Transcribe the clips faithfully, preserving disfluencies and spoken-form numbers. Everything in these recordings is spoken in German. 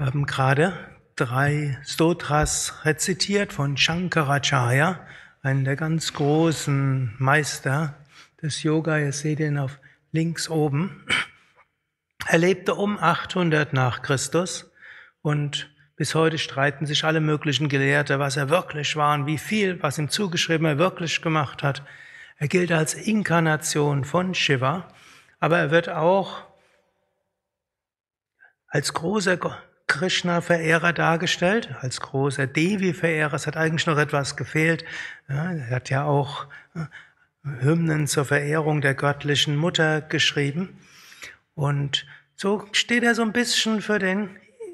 Wir haben gerade drei Stotras rezitiert von Shankaracharya, einem der ganz großen Meister des Yoga. Ihr seht ihn auf links oben. Er lebte um achthundert nach Christus und bis heute streiten sich alle möglichen Gelehrte, was er wirklich war und wie viel, was ihm zugeschrieben er wirklich gemacht hat. Er gilt als Inkarnation von Shiva, aber er wird auch als großer Krishna-Verehrer dargestellt, als großer Devi-Verehrer. Es hat eigentlich noch etwas gefehlt. Ja, er hat ja auch Hymnen zur Verehrung der göttlichen Mutter geschrieben. Und so steht er so ein bisschen für den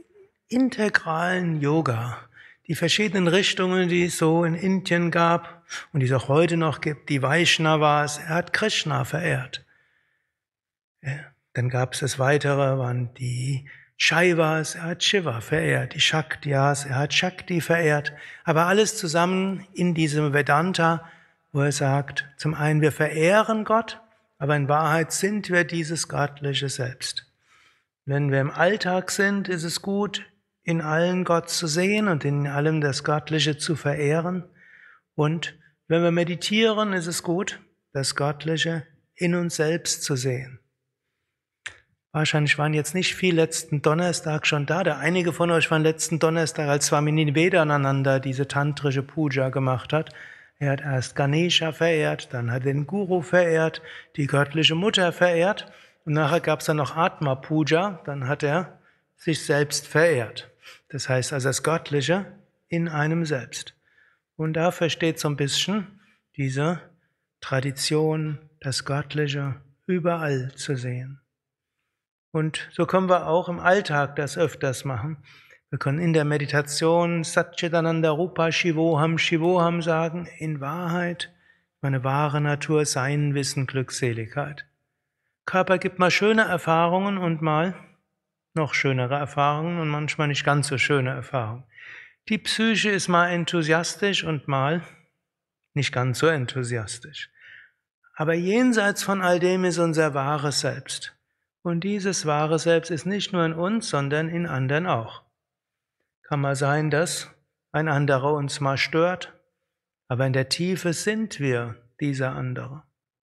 integralen Yoga. Die verschiedenen Richtungen, die es so in Indien gab und die es auch heute noch gibt, die Vaishnavas. Er hat Krishna verehrt. Ja, dann gab es das Weitere, waren die Shaivas, er hat Shiva verehrt, die Shaktyas, er hat Shakti verehrt, aber alles zusammen in diesem Vedanta, wo er sagt, zum einen wir verehren Gott, aber in Wahrheit sind wir dieses göttliche Selbst. Wenn wir im Alltag sind, ist es gut, in allen Gott zu sehen und in allem das Göttliche zu verehren. Und wenn wir meditieren, ist es gut, das Göttliche in uns selbst zu sehen. Wahrscheinlich waren jetzt nicht viel letzten Donnerstag schon da. Da einige von euch waren letzten Donnerstag, als Swami Nivedananda diese tantrische Puja gemacht hat. Er hat erst Ganesha verehrt, dann hat er den Guru verehrt, die göttliche Mutter verehrt und nachher gab es dann noch Atma Puja, dann hat er sich selbst verehrt. Das heißt also das Göttliche in einem selbst. Und da versteht so ein bisschen diese Tradition, das Göttliche überall zu sehen. Und so können wir auch im Alltag das öfters machen. Wir können in der Meditation Satchitananda Rupa Shivoham Shivoham sagen, in Wahrheit, meine wahre Natur, Sein, Wissen, Glückseligkeit. Körper gibt mal schöne Erfahrungen und mal noch schönere Erfahrungen und manchmal nicht ganz so schöne Erfahrungen. Die Psyche ist mal enthusiastisch und mal nicht ganz so enthusiastisch. Aber jenseits von all dem ist unser wahres Selbst. Und dieses wahre Selbst ist nicht nur in uns, sondern in anderen auch. Kann mal sein, dass ein anderer uns mal stört, aber in der Tiefe sind wir dieser andere.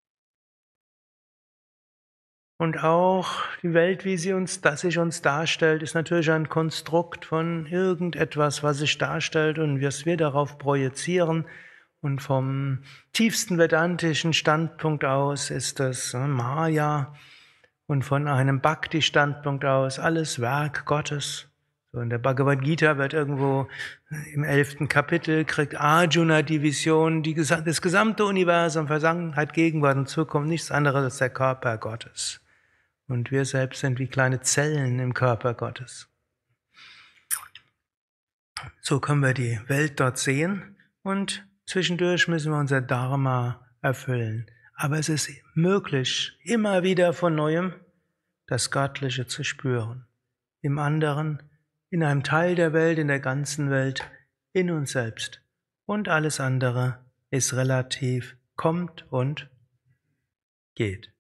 Und auch die Welt, wie sie uns, das sich uns darstellt, ist natürlich ein Konstrukt von irgendetwas, was sich darstellt und was wir darauf projizieren. Und vom tiefsten vedantischen Standpunkt aus ist das Maya. Und von einem Bhakti-Standpunkt aus alles Werk Gottes. So in der Bhagavad Gita wird irgendwo im elften Kapitel, kriegt Arjuna die Vision, die, das gesamte Universum, Vergangenheit, Gegenwart und Zukunft, nichts anderes als der Körper Gottes. Und wir selbst sind wie kleine Zellen im Körper Gottes. So können wir die Welt dort sehen und zwischendurch müssen wir unser Dharma erfüllen. Aber es ist möglich, immer wieder von Neuem das Göttliche zu spüren. Im anderen, in einem Teil der Welt, in der ganzen Welt, in uns selbst. Und alles andere ist relativ, kommt und geht.